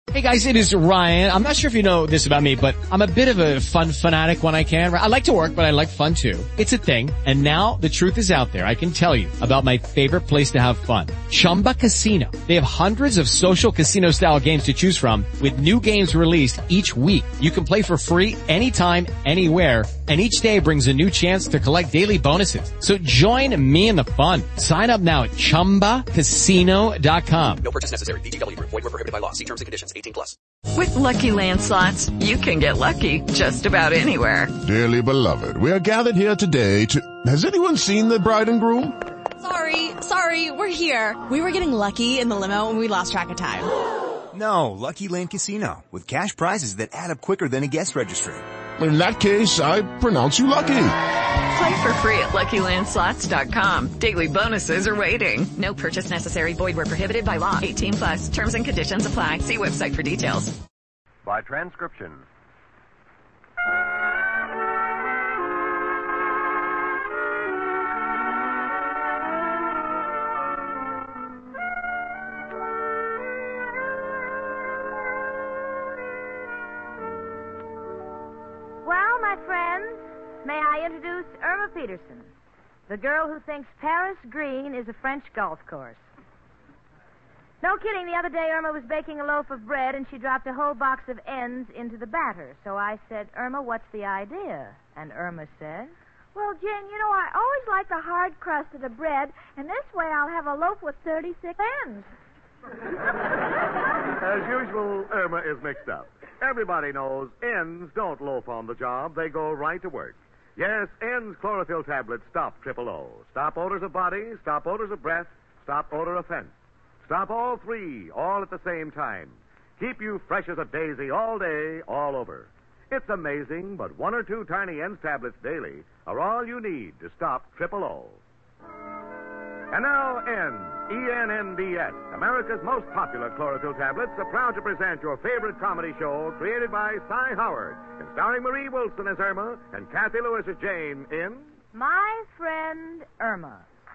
Hey guys, it is Ryan. I'm not sure if you know this about me, but I'm a bit of a fun fanatic when I can. I like to work, but I like fun too. It's a thing. And now the truth is out there. I can tell you about my favorite place to have fun. Chumba Casino. They have hundreds of social casino style games to choose from with new games released each week. You can play for free anytime, anywhere. And each day brings a new chance to collect daily bonuses. So join me in the fun. Sign up now at ChumbaCasino.com. No purchase necessary. VGW Group. Void where prohibited by law. See terms and conditions. 18+. With Lucky Land Slots, you can get lucky just about anywhere. Dearly beloved, we are gathered here today to... Has anyone seen the bride and groom? Sorry, we're here. We were getting lucky in the limo and we lost track of time. No, Lucky Land Casino, with cash prizes that add up quicker than a guest registry. In that case, I pronounce you lucky. Play for free at LuckyLandSlots.com. Daily bonuses are waiting. No purchase necessary. Void where prohibited by law. 18+. Terms and conditions apply. See website for details. By transcription. Well, my friends, may I introduce Irma Peterson, the girl who thinks Paris green is a French golf course. No kidding, the other day Irma was baking a loaf of bread and she dropped a whole box of ends into the batter. So I said, Irma, what's the idea? And Irma said, well, Jane, you know, I always like the hard crust of the bread, and this way I'll have a loaf with 36 ends. As usual, Irma is mixed up. Everybody knows ends don't loaf on the job. They go right to work. Yes, ends chlorophyll tablets stop triple O. Stop odors of body, stop odors of breath, stop odor of fence. Stop all three, all at the same time. Keep you fresh as a daisy all day, all over. It's amazing, but one or two tiny ends tablets daily are all you need to stop triple O. And now, Ends, E-N-N-D-S, America's most popular chlorophyll tablets, are proud to present your favorite comedy show created by Cy Howard and starring Marie Wilson as Irma and Kathy Lewis as Jane in... My Friend Irma.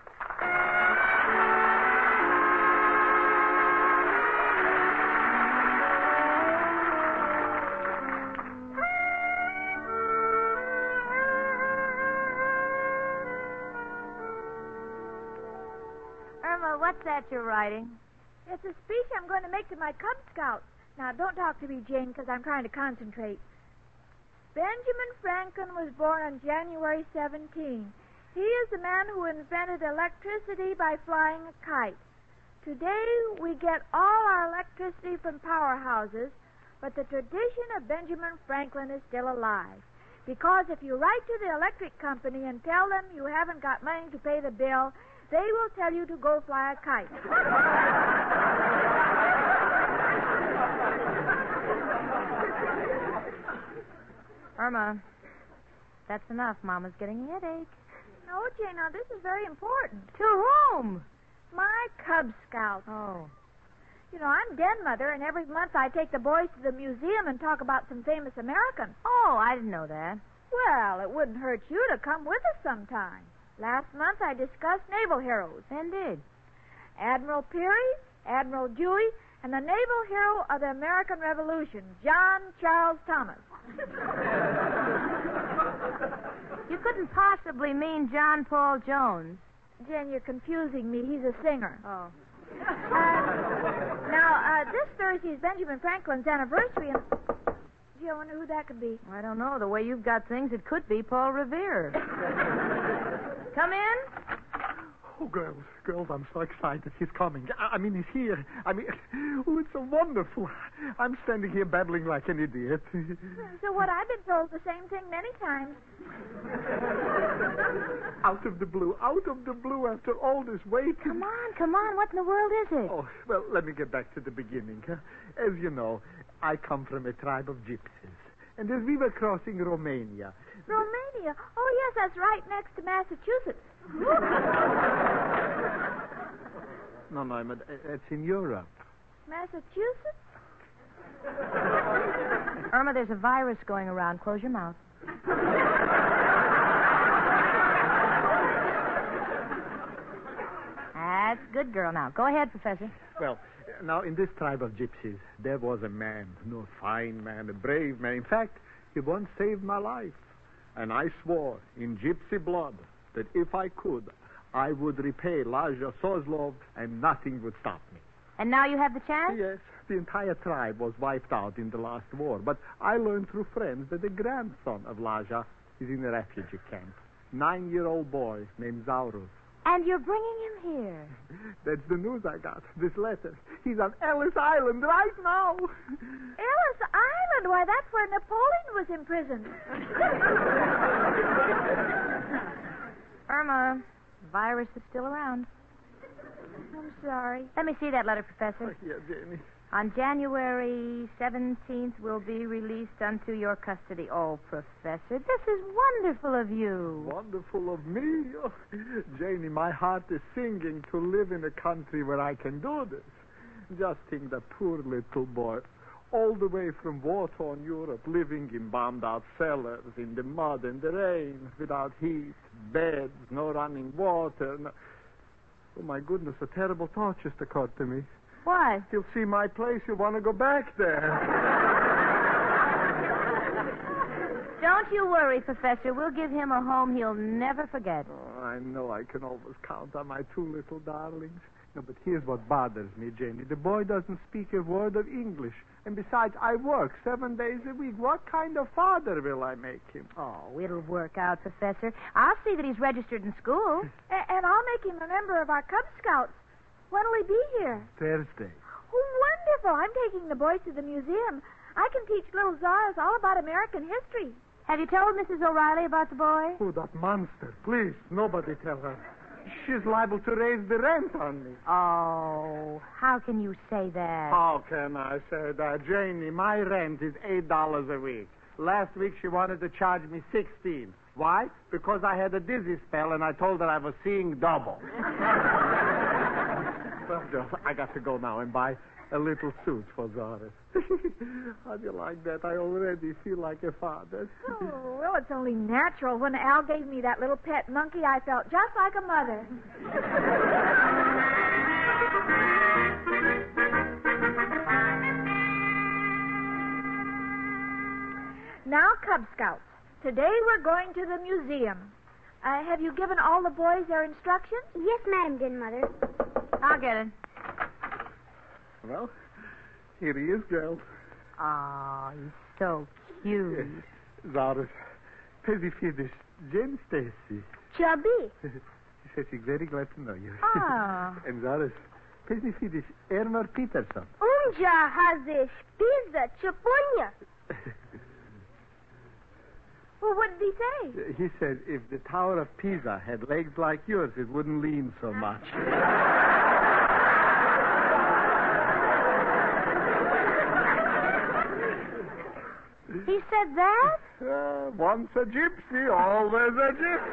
Irma, what's that you're writing? It's a speech I'm going to make to my Cub Scouts. Now, don't talk to me, Jane, because I'm trying to concentrate. Benjamin Franklin was born on January 17. He is the man who invented electricity by flying a kite. Today, we get all our electricity from powerhouses, but the tradition of Benjamin Franklin is still alive. Because if you write to the electric company and tell them you haven't got money to pay the bill, they will tell you to go fly a kite. Irma, that's enough. Mama's getting a headache. No, Jane, now this is very important. To whom? My Cub Scouts. Oh. You know, I'm den mother, and every month I take the boys to the museum and talk about some famous Americans. Oh, I didn't know that. Well, it wouldn't hurt you to come with us sometime. Last month I discussed naval heroes. Indeed. Admiral Peary, Admiral Dewey, and the naval hero of the American Revolution, John Charles Thomas. You couldn't possibly mean John Paul Jones. Jen, you're confusing me. He's a singer. Oh. Now, this Thursday is Benjamin Franklin's anniversary, and... Gee, I wonder who that could be. I don't know. The way you've got things, it could be Paul Revere. Come in. Oh, girls, I'm so excited. He's coming. I mean, he's here. Oh, it's so wonderful. I'm standing here babbling like an idiot. So what? I've been told the same thing many times. Out of the blue, after all this wait. Come on. What in the world is it? Oh, well, let me get back to the beginning. As you know, I come from a tribe of gypsies. And as we were crossing Romania... Romania? Oh, yes, that's right next to Massachusetts. No, it's in Europe. Massachusetts? Irma, there's a virus going around. Close your mouth. That's good Good girl. Now, go ahead, Professor. Well, now, in this tribe of gypsies, there was a man, a fine man, a brave man. In fact, he once saved my life. And I swore in gypsy blood that if I could, I would repay Lazar Sozlov and nothing would stop me. And now you have the chance? Yes, the entire tribe was wiped out in the last war. But I learned through friends that the grandson of Lazar is in a refugee camp. 9-year-old boy named Zaurus. And you're bringing him here. That's the news I got. This letter. He's on Ellis Island right now. Ellis Island? Why, that's where Napoleon was imprisoned. Irma, the virus is still around. I'm sorry. Let me see that letter, Professor. Yeah, Jenny. On January 17th, will be released unto your custody. Oh, Professor, this is wonderful of you. Wonderful of me? Oh, Janie, my heart is singing to live in a country where I can do this. Just think the poor little boy, all the way from war-torn Europe, living in bombed-out cellars, in the mud and the rain, without heat, beds, no running water. No... Oh, my goodness, a terrible thought just occurred to me. Why? He'll see my place. He'll want to go back there. Don't you worry, Professor. We'll give him a home he'll never forget. Oh, I know I can always count on my two little darlings. No, but here's what bothers me, Janie. The boy doesn't speak a word of English. And besides, I work 7 days a week. What kind of father will I make him? Oh, it'll work out, Professor. I'll see that he's registered in school. And I'll make him a member of our Cub Scouts. When will he be here? Thursday. Oh, wonderful. I'm taking the boys to the museum. I can teach little Zaras all about American history. Have you told Mrs. O'Reilly about the boy? Oh, that monster. Please, nobody tell her. She's liable to raise the rent on me. Oh, how can you say that? How can I say that? Janie, my rent is $8 a week. Last week she wanted to charge me $16. Why? Because I had a dizzy spell and I told her I was seeing double. Well, girls, I got to go now and buy a little suit for Zara. How do you like that? I already feel like a father. Oh, well, it's only natural. When Al gave me that little pet monkey, I felt just like a mother. Now, Cub Scouts, today we're going to the museum. Have you given all the boys their instructions? Yes, Madam Din, Mother. I'll get it. Well, here he is, girls. Oh, he's so cute. Zaraz, Pezzy Fidish, Jen Stacy. Chubby. She says she's very glad to know you. Ah. And Zaraz, Pezzy Fidish, Elmer Peterson. Unja hazish pizza chupunya. Well, what did he say? He said if the Tower of Pisa had legs like yours, it wouldn't lean so much. He said that? Once a gypsy, always a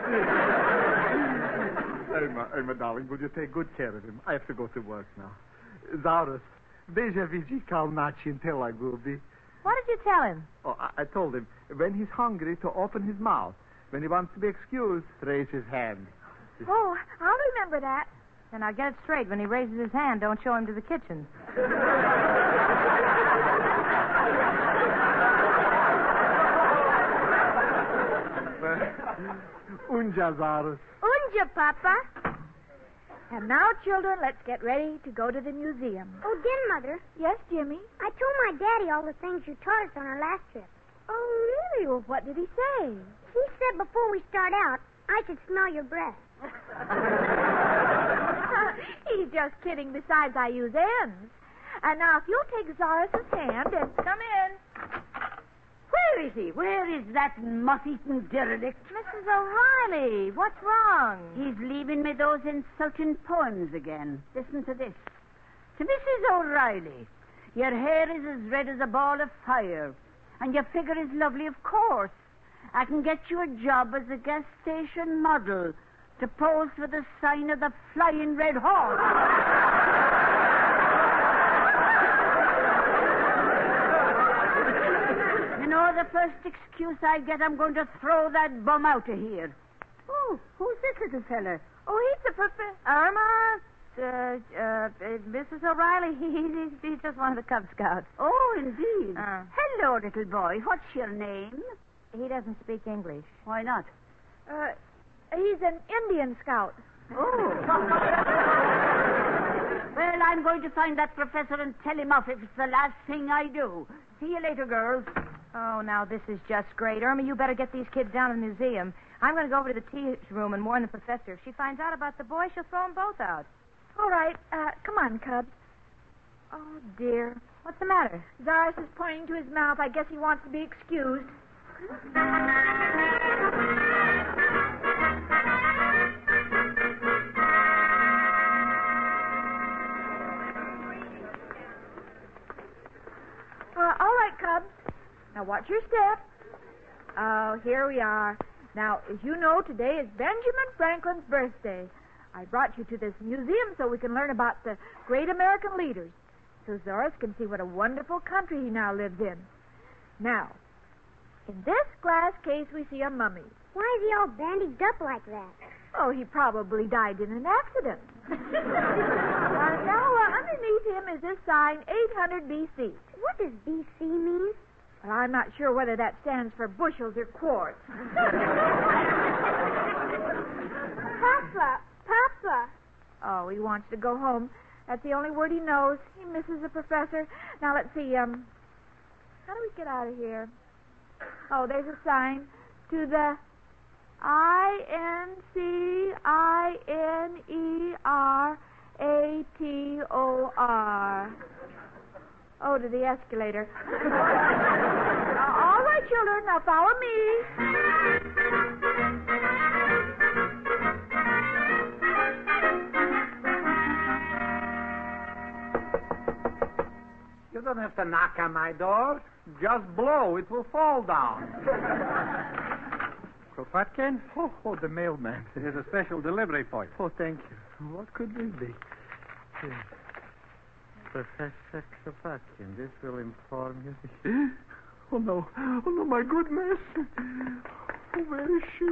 gypsy. Emma, darling, would you take good care of him? I have to go to work now. Zaurus, deja vigi kalnachi in Tel Agubi. What did you tell him? Oh, I told him, when he's hungry, to open his mouth. When he wants to be excused, raise his hand. Oh, I'll remember that. And I'll get it straight. When he raises his hand, don't show him to the kitchen. Unja, Zaurus. Unja, Papa. And now, children, let's get ready to go to the museum. Oh, Din, Mother. Yes, Jimmy? I told my daddy all the things you taught us on our last trip. Oh, really? Well, what did he say? He said before we start out, I should smell your breath. He's just kidding. Besides, I use ends. And now, if you'll take Zaurus' hand and come in. Where is he? Where is that moth-eaten derelict? Mrs. O'Reilly, what's wrong? He's leaving me those insulting poems again. Listen to this. To Mrs. O'Reilly, your hair is as red as a ball of fire, and your figure is lovely, of course. I can get you a job as a gas station model to pose for the sign of the Flying Red Horse. The first excuse I get, I'm going to throw that bum out of here. Oh, who's this little fella? Oh, he's the Professor. Irma, Mrs. O'Reilly. He's just one of the Cub Scouts. Oh, indeed. Hello, little boy. What's your name? He doesn't speak English. Why not? He's an Indian Scout. Oh. Well, I'm going to find that professor and tell him off if it's the last thing I do. See you later, girls. Oh, now this is just great. Irma, you better get these kids down to the museum. I'm going to go over to the tea room and warn the professor. If she finds out about the boy, she'll throw them both out. All right. Come on, Cubs. Oh, dear. What's the matter? Zaris is pointing to his mouth. I guess he wants to be excused. All right, Cubs. Now watch your step. Oh, here we are. Now, as you know, today is Benjamin Franklin's birthday. I brought you to this museum so we can learn about the great American leaders, so Zoris can see what a wonderful country he now lives in. Now, in this glass case, we see a mummy. Why is he all bandaged up like that? Oh, he probably died in an accident. Now, underneath him is this sign, 800 B.C. What does B.C. mean? Well, I'm not sure whether that stands for bushels or quarts. Papa. Oh, he wants to go home. That's the only word he knows. He misses the professor. Now, let's see, how do we get out of here? Oh, there's a sign. To the INCINERATOR. Oh, to the escalator. All right, children, now follow me. You don't have to knock on my door. Just blow. It will fall down. Kropotkin? Oh, the mailman. There's a special delivery for you. Oh, thank you. What could this be? Here. Professor Kropotkin, this will inform you. Oh, no, my goodness. Oh, where is she?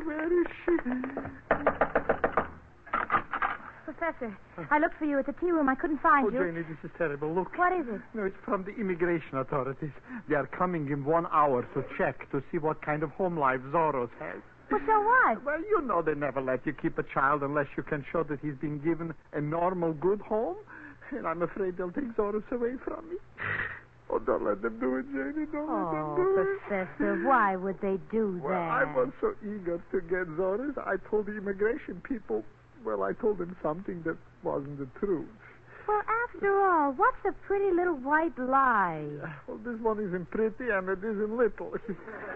Professor, I looked for you at the tea room. I couldn't find you. Oh, Janie, this is terrible. Look. What is it? No, it's from the immigration authorities. They are coming in 1 hour to check to see what kind of home life Zoros has. Well, so what? Well, you know they never let you keep a child unless you can show that he's been given a normal, good home. And I'm afraid they'll take Zoros away from me. Oh, don't let them do it, Janie. Don't let them do it. Professor, why would they do that? Well, I was so eager to get Zoros. I told the immigration people, I told them something that wasn't the truth. Well, after all, what's a pretty little white lie? Well, this one isn't pretty and it isn't little. It's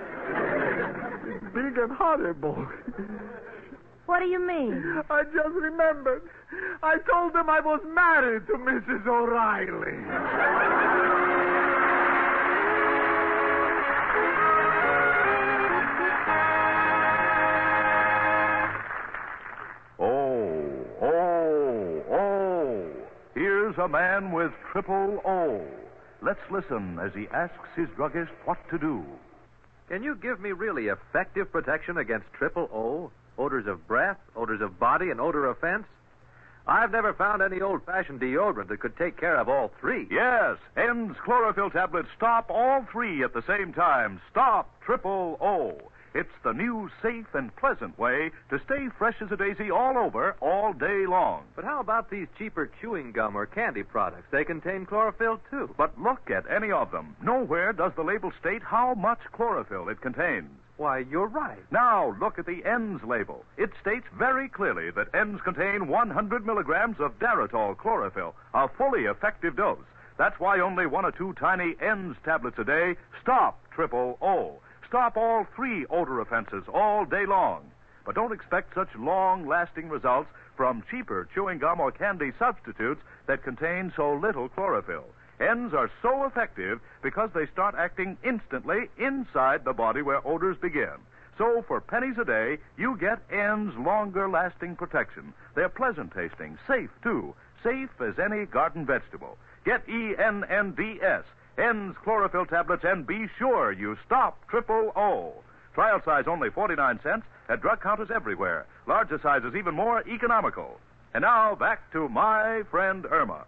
big and horrible. What do you mean? I just remembered. I told them I was married to Mrs. O'Reilly. Here's a man with triple O. Let's listen as he asks his druggist what to do. Can you give me really effective protection against triple O? Odors of breath, odors of body, and odor of fence? I've never found any old-fashioned deodorant that could take care of all three. Yes, N's chlorophyll tablets stop all three at the same time. Stop triple O. It's the new, safe, and pleasant way to stay fresh as a daisy all over, all day long. But how about these cheaper chewing gum or candy products? They contain chlorophyll, too. But look at any of them. Nowhere does the label state how much chlorophyll it contains. Why, you're right. Now, look at the N's label. It states very clearly that N's contain 100 milligrams of Daratol chlorophyll, a fully effective dose. That's why only 1 or 2 tiny N's tablets a day stop triple O. Stop all three odor offenses all day long. But don't expect such long-lasting results from cheaper chewing gum or candy substitutes that contain so little chlorophyll. N's are so effective because they start acting instantly inside the body where odors begin. So for pennies a day, you get N's longer-lasting protection. They're pleasant tasting, safe too, safe as any garden vegetable. Get ENNDS, N's chlorophyll tablets, and be sure you stop triple O. Trial size only 49 cents at drug counters everywhere. Larger sizes even more economical. And now, back to my friend Irma.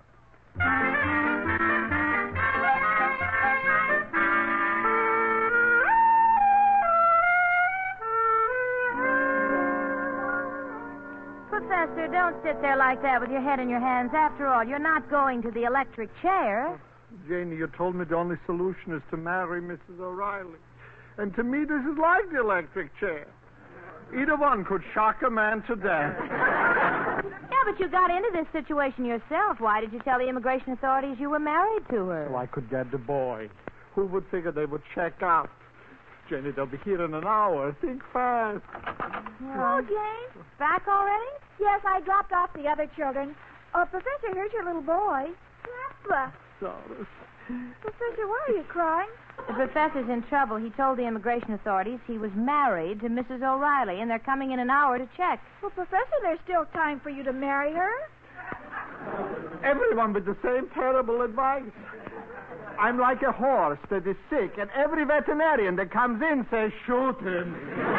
Professor, don't sit there like that with your head in your hands. After all, you're not going to the electric chair. Janie, you told me the only solution is to marry Mrs. O'Reilly. And to me, this is like the electric chair. Either one could shock a man to death. Yeah, but you got into this situation yourself. Why did you tell the immigration authorities you were married to her? So I could get the boy. Who would figure they would check out? Jenny, they'll be here in an hour. Think fast. Hello, Jane. Back already? Yes, I dropped off the other children. Professor, here's your little boy. Papa. Sorry. Professor, why are you crying? The professor's in trouble. He told the immigration authorities he was married to Mrs. O'Reilly, and they're coming in an hour to check. Well, Professor, there's still time for you to marry her. Everyone with the same terrible advice. I'm like a horse that is sick, and every veterinarian that comes in says, shoot him.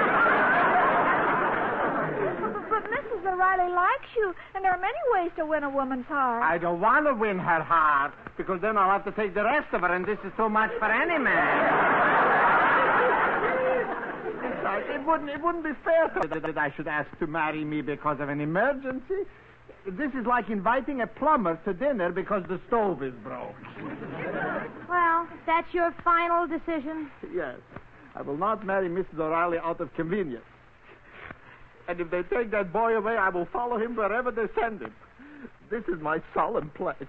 But Mrs. O'Reilly likes you, and there are many ways to win a woman's heart. I don't want to win her heart, because then I'll have to take the rest of her, and this is too much for any man. It wouldn't be fair that I should ask to marry me because of an emergency. This is like inviting a plumber to dinner because the stove is broke. Well, that's your final decision? Yes. I will not marry Mrs. O'Reilly out of convenience. And if they take that boy away, I will follow him wherever they send him. This is my solemn pledge.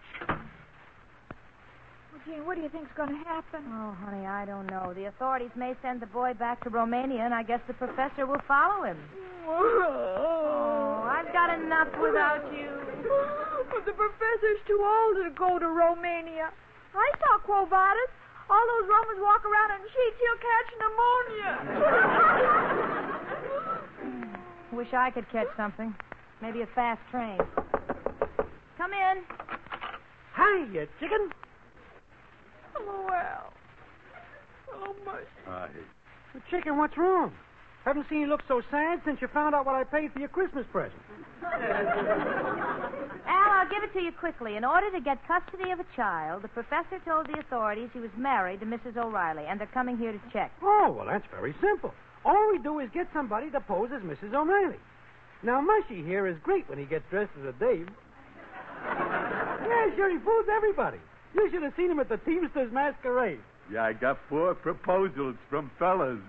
Well, Gene, what do you think's going to happen? Oh, honey, I don't know. The authorities may send the boy back to Romania, and I guess the professor will follow him. Oh, I've got enough without you. But the professor's too old to go to Romania. I saw Quo Vadis. All those Romans walk around in sheets. He'll catch pneumonia. Wish I could catch something. Maybe a fast train. Come in. Hi, you chicken. Hello, Al. Hello, Mike. Hi. Chicken, what's wrong? Haven't seen you look so sad since you found out what I paid for your Christmas present. Al, I'll give it to you quickly. In order to get custody of a child, the professor told the authorities he was married to Mrs. O'Reilly, and they're coming here to check. Oh, well, that's very simple. All we do is get somebody to pose as Mrs. O'Reilly. Now, Mushy here is great when he gets dressed as a dame. Yeah, sure, he fools everybody. You should have seen him at the Teamsters Masquerade. Yeah, I got 4 proposals from fellas.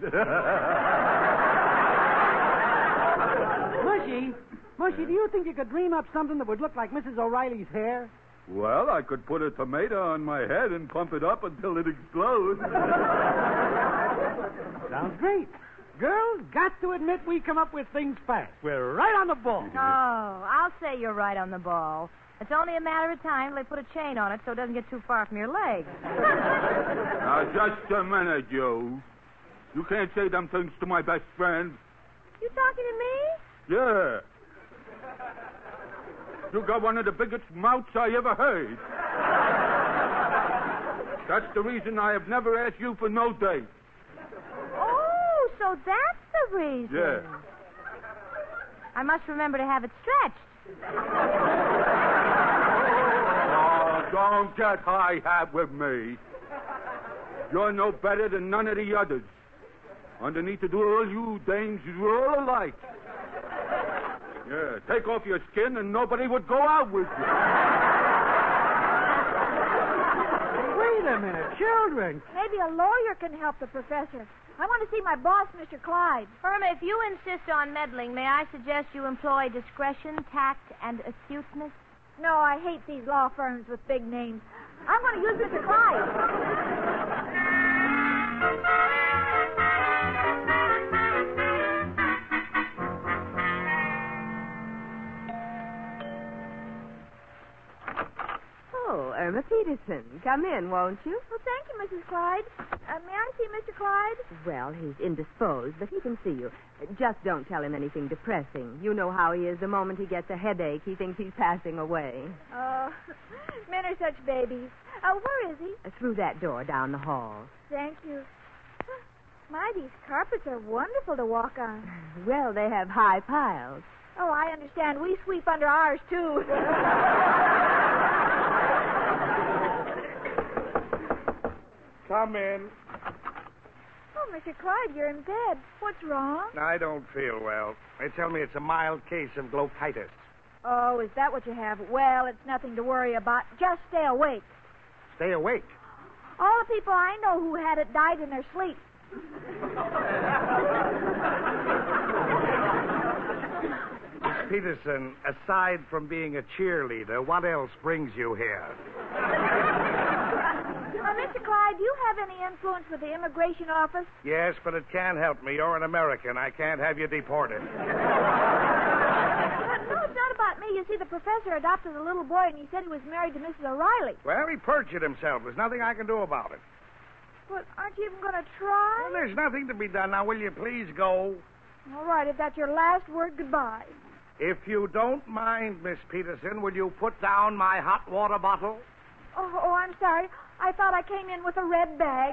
Mushy, do you think you could dream up something that would look like Mrs. O'Reilly's hair? Well, I could put a tomato on my head and pump it up until it explodes. Sounds great. Girls, got to admit we come up with things fast. We're right on the ball. Oh, I'll say you're right on the ball. It's only a matter of time till they put a chain on it so it doesn't get too far from your leg. Now, just a minute, you. You can't say them things to my best friend. You talking to me? Yeah. You got one of the biggest mouths I ever heard. That's the reason I have never asked you for no date. Oh, so that's the reason. Yeah. I must remember to have it stretched. Oh, don't get high-hat with me. You're no better than none of the others. Underneath it all, you dames, you're all alike. Yeah, take off your skin and nobody would go out with you. Wait a minute, children. Maybe a lawyer can help the professor. I want to see my boss, Mr. Clyde. Irma, if you insist on meddling, may I suggest you employ discretion, tact, and acuteness? No, I hate these law firms with big names. I'm going to use Mr. Clyde. Oh, Irma Peterson. Come in, won't you? Well, thank you, Mrs. Clyde. May I see Mr. Clyde? Well, he's indisposed, but he can see you. Just don't tell him anything depressing. You know how he is. The moment he gets a headache, he thinks he's passing away. Oh, men are such babies. Where is he? Through that door down the hall. Thank you. My, these carpets are wonderful to walk on. Well, they have high piles. Oh, I understand. We sweep under ours, too. Come in. Oh, Mr. Clyde, you're in bed. What's wrong? I don't feel well. They tell me it's a mild case of glochitis. Oh, is that what you have? Well, it's nothing to worry about. Just stay awake. Stay awake. All the people I know who had it died in their sleep. Miss Peterson, aside from being a cheerleader, what else brings you here? Mr. Clyde, do you have any influence with the immigration office? Yes, but it can't help me. You're an American. I can't have you deported. No, it's not about me. You see, the professor adopted a little boy, and he said he was married to Mrs. O'Reilly. Well, he perjured himself. There's nothing I can do about it. But aren't you even going to try? Well, there's nothing to be done. Now, will you please go? All right, if that's your last word, goodbye. If you don't mind, Miss Peterson, will you put down my hot water bottle? Oh, I'm sorry. I thought I came in with a red bag.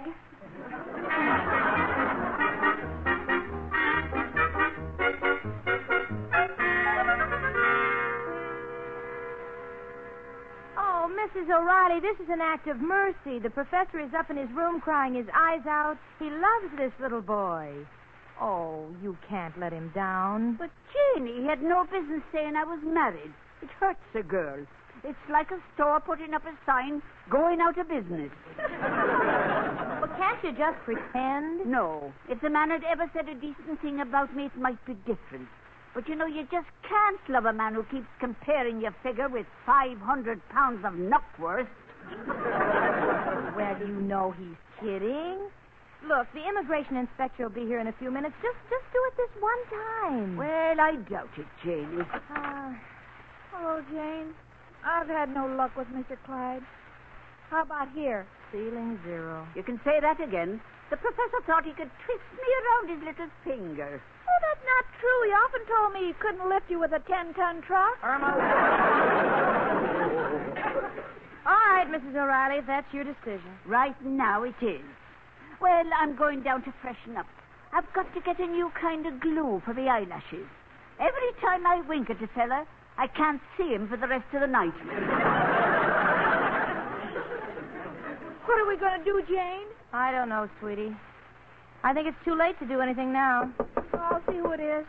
Oh, Mrs. O'Reilly, this is an act of mercy. The professor is up in his room crying his eyes out. He loves this little boy. Oh, you can't let him down. But, Janie, he had no business saying I was married. It hurts a girl. It's like a store putting up a sign, going out of business. Well, can't you just pretend? No. If the man had ever said a decent thing about me, it might be different. But, you know, you just can't love a man who keeps comparing your figure with 500 pounds of knockwurst. Well, you know he's kidding. Look, the immigration inspector will be here in a few minutes. Just do it this one time. Well, I doubt it, Janie. Hello, Jane. I've had no luck with Mr. Clyde. How about here? Ceiling 0. You can say that again. The professor thought he could twist me around his little finger. Oh, that's not true. He often told me he couldn't lift you with a 10-ton truck. All right, Mrs. O'Reilly, that's your decision. Right now it is. Well, I'm going down to freshen up. I've got to get a new kind of glue for the eyelashes. Every time I wink at a fella, I can't see him for the rest of the night. What are we going to do, Jane? I don't know, sweetie. I think it's too late to do anything now. I'll see who it is.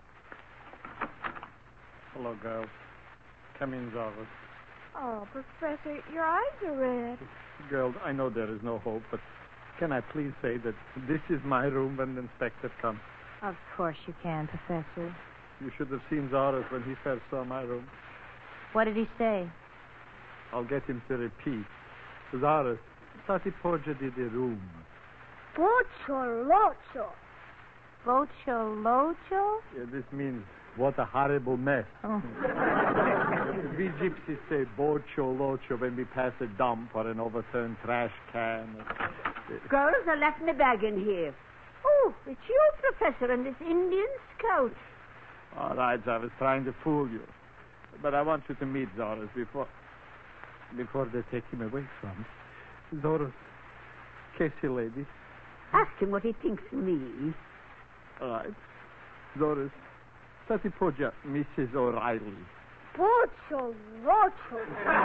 Hello, girls. Come in, Zarvis. Oh, Professor, your eyes are red. Girls, I know there is no hope, but can I please say that this is my room when the inspector comes? Of course you can, Professor. You should have seen Zaris when he first saw my room. What did he say? I'll get him to repeat. Zaris, stati poggio di room. Bocciolocio. Bocciolocio? Yeah, this means what a horrible mess. Oh. We gypsies say bocciolocio when we pass a dump or an overturned trash can. Girls, I left my bag in here. Oh, it's you, Professor, and this Indian scout. All right, I was trying to fool you. But I want you to meet Zoris before they take him away from me. Zoris, kiss you, lady. Ask him what he thinks of me. All right. Zoris, stati poggia, Mrs. O'Reilly. Bocciolocio.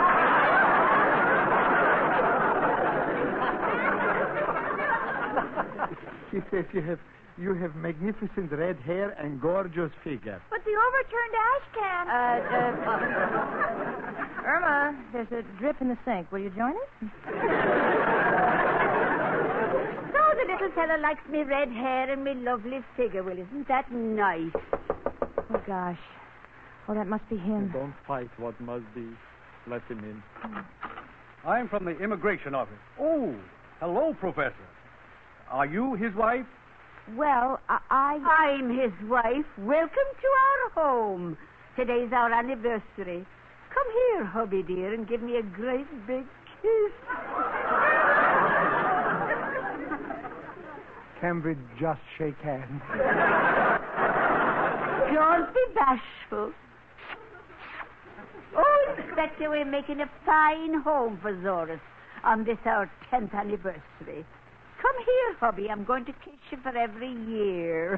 He says you have magnificent red hair and gorgeous figure. But the overturned ash can. Irma, there's a drip in the sink. Will you join us? So the little fella likes me red hair and me lovely figure. Well, isn't that nice? Oh, gosh. Oh, that must be him. Don't fight what must be. Let him in. I'm from the immigration office. Oh, hello, Professor. Are you his wife? Well, I'm his wife. Welcome to our home. Today's our anniversary. Come here, hubby dear, and give me a great big kiss. Can we just shake hands? Don't be bashful. Oh, Inspector, we're making a fine home for Zoris on this our 10th anniversary. Come here, hubby. I'm going to kiss you for every year.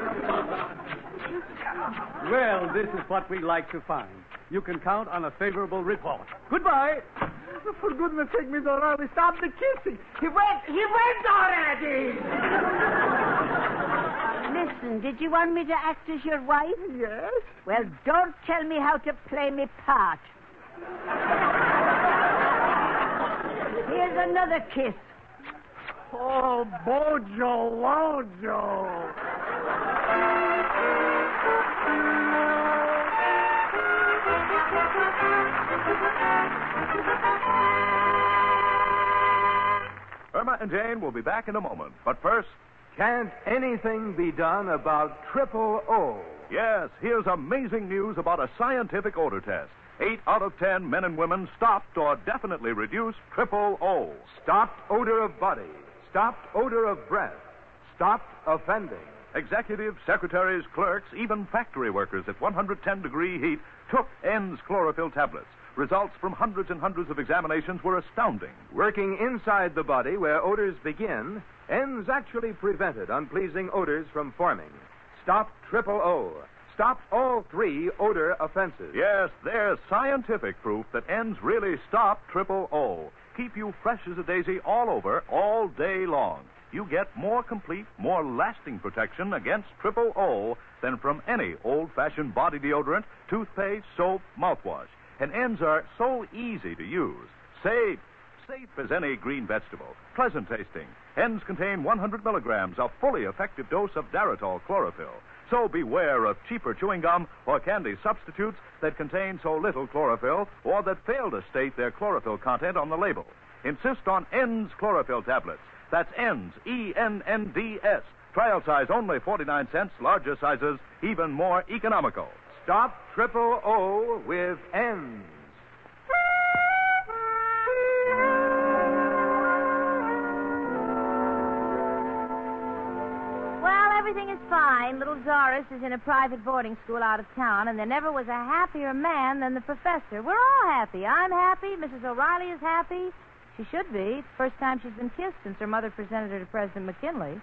Well, this is what we like to find. You can count on a favorable report. Goodbye. For goodness sake, Miss O'Reilly, stop the kissing. He went already. Listen, did you want me to act as your wife? Yes. Well, don't tell me how to play me part. Here's another kiss. Oh, Bojo, Wojo. Irma and Jane will be back in a moment. But first... Can't anything be done about Triple O? Yes, here's amazing news about a scientific odor test. 8 out of 10 men and women stopped or definitely reduced Triple O. Stopped odor of body. Stopped odor of breath. Stopped offending. Executives, secretaries, clerks, even factory workers at 110-degree heat took ENDS chlorophyll tablets. Results from hundreds and hundreds of examinations were astounding. Working inside the body where odors begin, ENDS actually prevented unpleasing odors from forming. Stopped Triple O. Stopped all 3 odor offenses. Yes, there's scientific proof that ENDS really stop Triple O. Keep you fresh as a daisy all over, all day long. You get more complete, more lasting protection against Triple O than from any old-fashioned body deodorant, toothpaste, soap, mouthwash. And ENDS are so easy to use. Safe as any green vegetable. Pleasant tasting. ENDS contain 100 milligrams, a fully effective dose of Daratol chlorophyll. So beware of cheaper chewing gum or candy substitutes that contain so little chlorophyll or that fail to state their chlorophyll content on the label. Insist on ENDS chlorophyll tablets. That's ENDS, E-N-N-D-S. Trial size only 49 cents, larger sizes even more economical. Stop Triple O with ENDS. Well, everything is fine. Little Doris is in a private boarding school out of town, and there never was a happier man than the professor. We're all happy. I'm happy. Mrs. O'Reilly is happy. She should be. It's the first time she's been kissed since her mother presented her to President McKinley.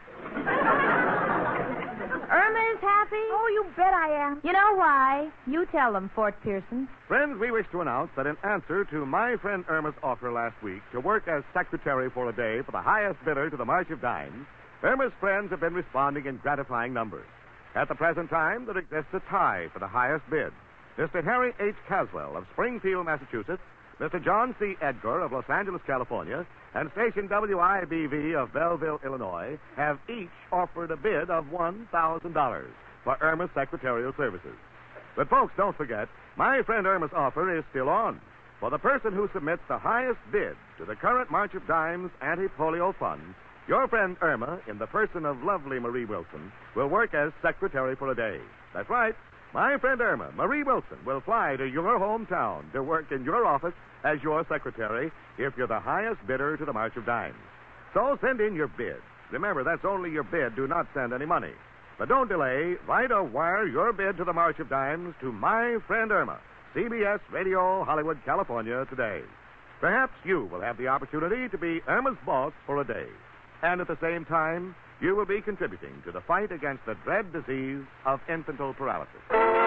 Irma is happy. Oh, you bet I am. You know why? You tell them, Fort Pearson. Friends, we wish to announce that in answer to my friend Irma's offer last week to work as secretary for a day for the highest bidder to the March of Dimes, Irma's friends have been responding in gratifying numbers. At the present time, there exists a tie for the highest bid. Mr. Harry H. Caswell of Springfield, Massachusetts, Mr. John C. Edgar of Los Angeles, California, and station WIBV of Belleville, Illinois, have each offered a bid of $1,000 for Irma's secretarial services. But, folks, don't forget, my friend Irma's offer is still on. For the person who submits the highest bid to the current March of Dimes Anti-Polio Fund, your friend Irma, in the person of lovely Marie Wilson, will work as secretary for a day. That's right. My friend Irma, Marie Wilson, will fly to your hometown to work in your office as your secretary if you're the highest bidder to the March of Dimes. So send in your bid. Remember, that's only your bid. Do not send any money. But don't delay. Write or wire your bid to the March of Dimes to my friend Irma, CBS Radio, Hollywood, California, today. Perhaps you will have the opportunity to be Irma's boss for a day. And at the same time, you will be contributing to the fight against the dread disease of infantile paralysis.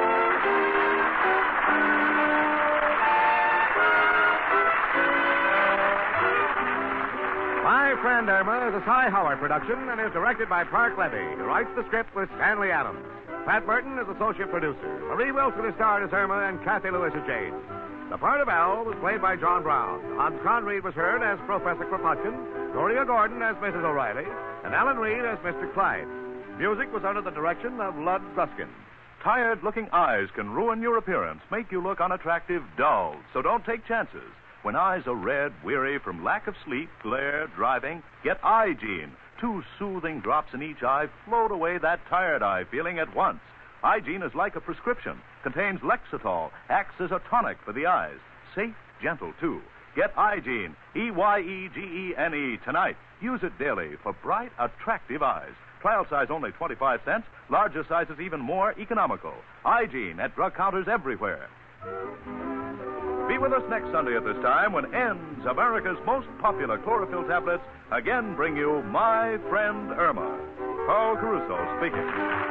My Friend Irma is a Cy Howard production and is directed by Park Levy, who writes the script with Stanley Adams. Pat Burton is associate producer. Marie Wilson is starred as Irma, and Kathy Lewis as Jane. The part of Al was played by John Brown. Hans Conried was heard as Professor Kropotkin, Gloria Gordon as Mrs. O'Reilly, and Alan Reed as Mr. Clyde. Music was under the direction of Lud Gluskin. Tired-looking eyes can ruin your appearance, make you look unattractive, dull. So don't take chances. When eyes are red, weary from lack of sleep, glare, driving, get Eye-Gene. 2 soothing drops in each eye float away that tired eye feeling at once. Eye-Gene is like a prescription, contains Lexitol, acts as a tonic for the eyes. Safe, gentle, too. Get Eye-Gene, Eyegene, tonight. Use it daily for bright, attractive eyes. Trial size only 25 cents. Larger sizes even more economical. Eye-Gene at drug counters everywhere. Be Be with us next Sunday at this time when N's, America's most popular chlorophyll tablets, again bring you My Friend Irma. Carl Caruso speaking.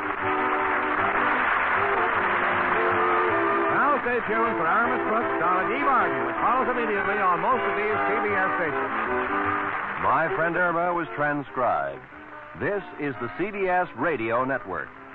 Now stay tuned for Irma's Crooks, starring Eve Arden, which follows immediately on most of these CBS stations. My Friend Irma was transcribed. This is the CBS Radio Network.